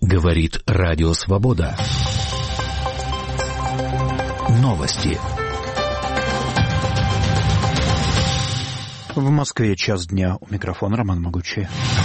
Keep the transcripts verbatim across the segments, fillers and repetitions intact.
Говорит Радио Свобода. Новости. В Москве час дня. У микрофона Роман Могучий.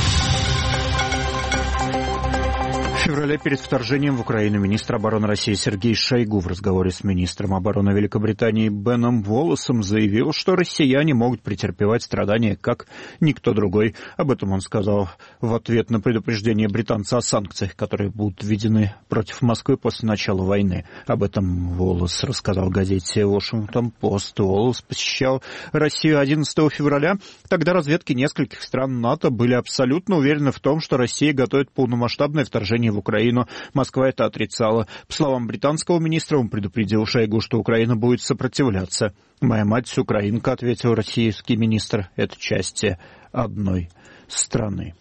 В феврале перед вторжением в Украину министр обороны России Сергей Шойгу в разговоре с министром обороны Великобритании Беном Уоллесом заявил, что россияне могут претерпевать страдания, как никто другой. Об этом он сказал в ответ на предупреждение британца о санкциях, которые будут введены против Москвы после начала войны. Об этом Уоллес рассказал газете «Вашингтон-Пост». Уоллес посещал Россию одиннадцатого февраля. Тогда разведки нескольких стран НАТО были абсолютно уверены в том, что Россия готовит полномасштабное вторжение в Украину. Москва это отрицала. По словам британского министра, он предупредил Шойгу, что Украина будет сопротивляться. «Моя мать украинка», — ответил российский министр. «Это части одной страны».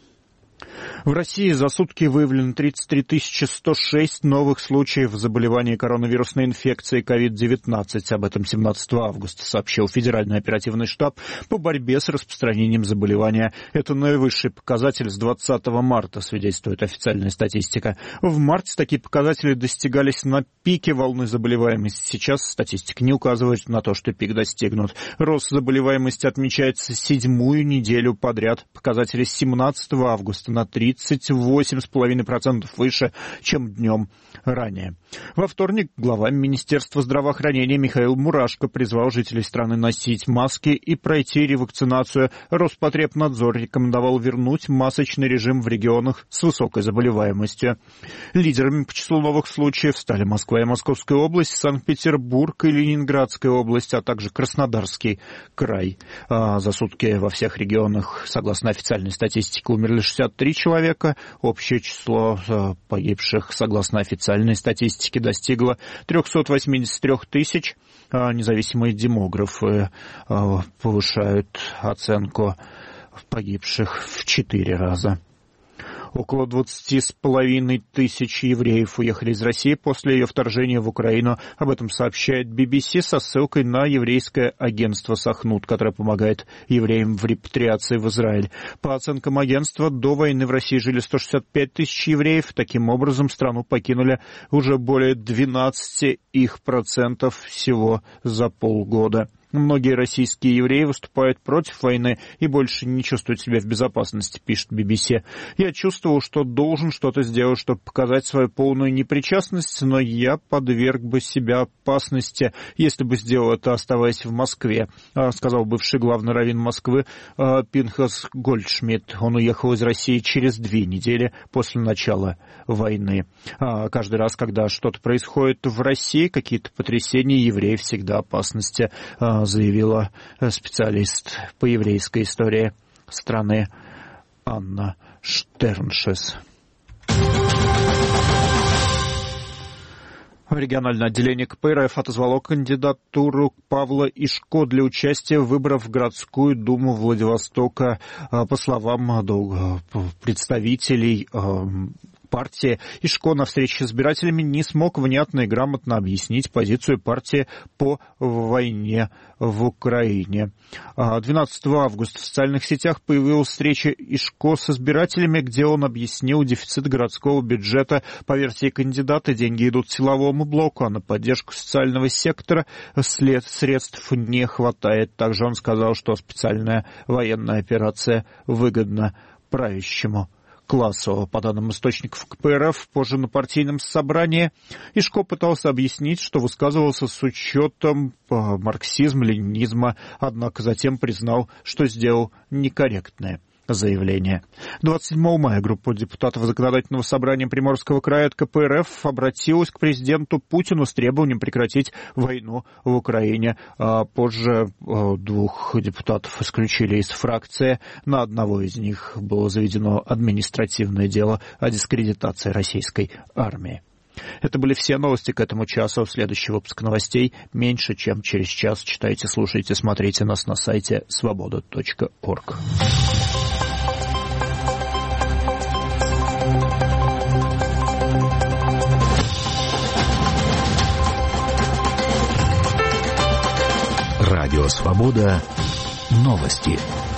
В России за сутки выявлено тридцать три тысячи сто шесть новых случаев заболевания коронавирусной инфекцией ковид девятнадцать. Об этом семнадцатого августа сообщил Федеральный оперативный штаб по борьбе с распространением заболевания. Это наивысший показатель с двадцатого марта, свидетельствует официальная статистика. В марте такие показатели достигались на пике волны заболеваемости. Сейчас статистика не указывает на то, что пик достигнут. Рост заболеваемости отмечается седьмую неделю подряд. Показатели с семнадцатого августа на тридцать восемь целых пять десятых процента выше, чем днем ранее. Во вторник глава Министерства здравоохранения Михаил Мурашко призвал жителей страны носить маски и пройти ревакцинацию. Роспотребнадзор рекомендовал вернуть масочный режим в регионах с высокой заболеваемостью. Лидерами по числу новых случаев стали Москва и Московская область, Санкт-Петербург и Ленинградская область, а также Краснодарский край. А за сутки во всех регионах, согласно официальной статистике, умерли шестьдесят три человека. Общее число погибших, согласно официальной статистике, достигло триста восемьдесят три тысячи. Независимые демографы повышают оценку погибших в четыре раза. Около двадцати с половиной тысяч евреев уехали из России после ее вторжения в Украину. Об этом сообщает би би си со ссылкой на еврейское агентство «Сахнут», которое помогает евреям в репатриации в Израиль. По оценкам агентства, до войны в России жили сто шестьдесят пять тысяч евреев. Таким образом, страну покинули уже более двенадцати их процентов всего за полгода. Многие российские евреи выступают против войны и больше не чувствуют себя в безопасности, пишет би би си. «Я чувствовал, что должен что-то сделать, чтобы показать свою полную непричастность, но я подверг бы себя опасности, если бы сделал это, оставаясь в Москве», сказал бывший главный раввин Москвы Пинхас Гольдшмидт. Он уехал из России через две недели после начала войны. Каждый раз, когда что-то происходит в России, какие-то потрясения, евреи всегда опасности, заявила специалист по еврейской истории страны Анна Штерншес. Региональное отделение ка пэ эр эф отозвало кандидатуру Павла Ишко для участия в выборах в городскую думу Владивостока. По словам представителей партии, Ишко на встрече с избирателями не смог внятно и грамотно объяснить позицию партии по войне в Украине. двенадцатого августа в социальных сетях появилась встреча Ишко с избирателями, где он объяснил дефицит городского бюджета. По версии кандидата, деньги идут силовому блоку, а на поддержку социального сектора след средств не хватает. Также он сказал, что специальная военная операция выгодна правящему классу. По данным источников ка пэ эр эф, позже на партийном собрании Ишко пытался объяснить, что высказывался с учетом марксизма, ленинизма, однако затем признал, что сделал некорректное заявление. двадцать седьмого мая группа депутатов Законодательного собрания Приморского края от ка пэ эр эф обратилась к президенту Путину с требованием прекратить войну в Украине. А позже двух депутатов исключили из фракции. На одного из них было заведено административное дело о дискредитации российской армии. Это были все новости к этому часу. Следующий выпуск новостей меньше, чем через час. Читайте, слушайте, смотрите нас на сайте свобода точка орг. Радио «Свобода». Новости.